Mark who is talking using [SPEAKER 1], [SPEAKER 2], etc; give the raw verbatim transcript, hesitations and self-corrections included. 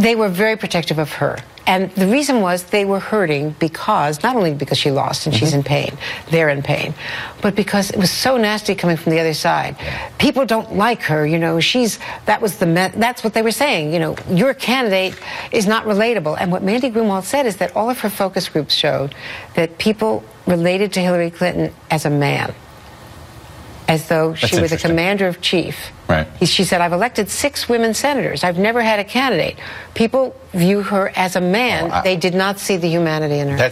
[SPEAKER 1] They were very protective of her. And the reason was they were hurting because, not only because she lost and mm-hmm. she's in pain, they're in pain, but because it was so nasty coming from the other side. People don't like her, you know, she's, that was the, that's what they were saying, you know, your candidate is not relatable. And what Mandy Grunwald said is that all of her focus groups showed that people related to Hillary Clinton as a man, as though she was a commander of chief.
[SPEAKER 2] Right.
[SPEAKER 1] He, she said, I've elected six women senators. I've never had a candidate. People view her as a man.
[SPEAKER 2] Oh, I,
[SPEAKER 1] they did not see the humanity in her.
[SPEAKER 2] That's